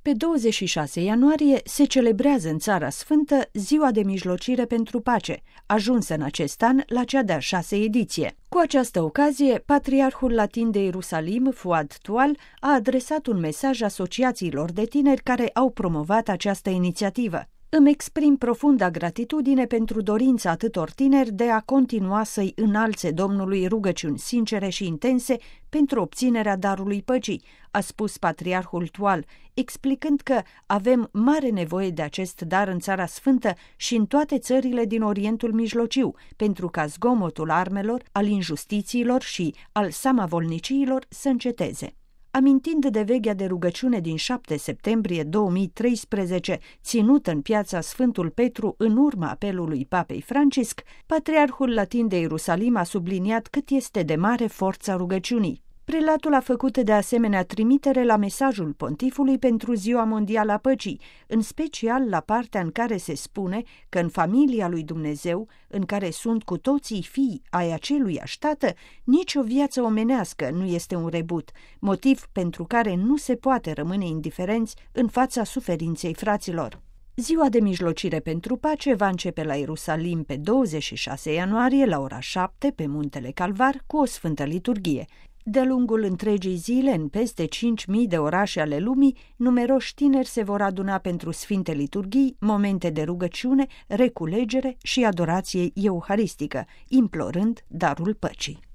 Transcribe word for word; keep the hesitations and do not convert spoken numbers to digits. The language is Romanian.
Pe douăzeci și șase ianuarie se celebrează în Țara Sfântă Ziua de Mijlocire pentru Pace, ajunsă în acest an la cea de-a șasea ediție. Cu această ocazie, Patriarhul Latin de Ierusalim, Fuad Tual, a adresat un mesaj asociațiilor de tineri care au promovat această inițiativă. Îmi exprim profunda gratitudine pentru dorința atâtor tineri de a continua să-i înalțe Domnului rugăciuni sincere și intense pentru obținerea darului păcii, a spus Patriarhul Tual, explicând că avem mare nevoie de acest dar în Țara Sfântă și în toate țările din Orientul Mijlociu, pentru ca zgomotul armelor, al injustițiilor și al samavolniciilor să înceteze. Amintind de veghea de rugăciune din șapte septembrie două mii treisprezece, ținută în piața Sfântul Petru în urma apelului Papei Francisc, Patriarhul Latin de Ierusalim a subliniat cât este de mare forța rugăciunii. Prelatul a făcut de asemenea trimitere la mesajul pontifului pentru Ziua Mondială a Păcii, în special la partea în care se spune că în familia lui Dumnezeu, în care sunt cu toții fii ai aceluiași Tată, nicio viață omenească nu este un rebut, motiv pentru care nu se poate rămâne indiferenți în fața suferinței fraților. Ziua de Mijlocire pentru Pace va începe la Ierusalim pe douăzeci și șase ianuarie la ora șapte pe Muntele Calvar cu o sfântă liturghie. De-a lungul întregii zile, în peste cinci mii de orașe ale lumii, numeroși tineri se vor aduna pentru sfinte liturghii, momente de rugăciune, reculegere și adorație euharistică, implorând darul păcii.